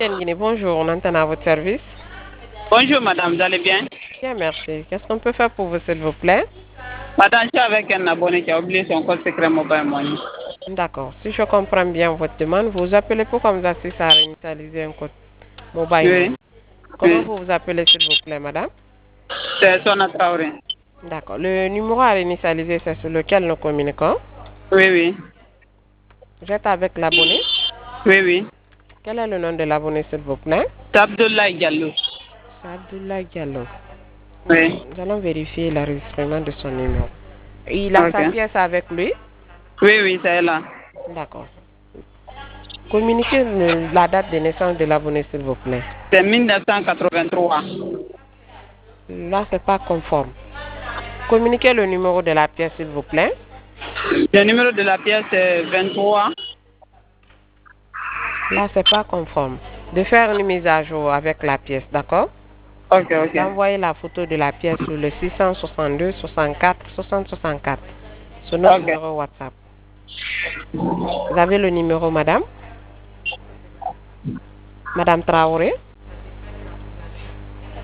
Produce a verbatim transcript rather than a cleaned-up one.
Guinée, bonjour, on entend à votre service. Bonjour madame, vous allez bien? Bien, merci. Qu'est-ce qu'on peut faire pour vous, s'il vous plaît? Madame, je suis avec un abonné qui a oublié son code secret mobile money. D'accord. Si je comprends bien votre demande, vous appelez pour qu'on vous assiste à réinitialiser un code mobile money. Oui, Comment oui. vous vous appelez, s'il vous plaît, madame? C'est Sona Traoré. D'accord. Le numéro à réinitialiser, c'est sur lequel nous communiquons. Oui, oui. Vous êtes avec l'abonné. Oui, oui. Quel est le nom de l'abonné, s'il vous plaît? C'est Abdoulaye Diallo. C'est Abdoulaye Diallo. Oui. D'accord. Nous allons vérifier l'enregistrement de son numéro. Il a Ok. sa pièce avec lui? Oui, oui, c'est là. D'accord. Communiquez le- la date de naissance de l'abonné, s'il vous plaît. C'est mille neuf cent quatre-vingt-trois. Là, c'est pas conforme. Communiquez le numéro de la pièce, s'il vous plaît. Le numéro de la pièce est vingt-trois. Là, c'est pas conforme. De faire une mise à jour avec la pièce, d'accord? Ok, ok. D'envoyer la photo de la pièce sur le six cent soixante-deux soixante-quatre soixante soixante-quatre sur notre Ok. numéro WhatsApp. Vous avez le numéro, madame? Madame Traoré?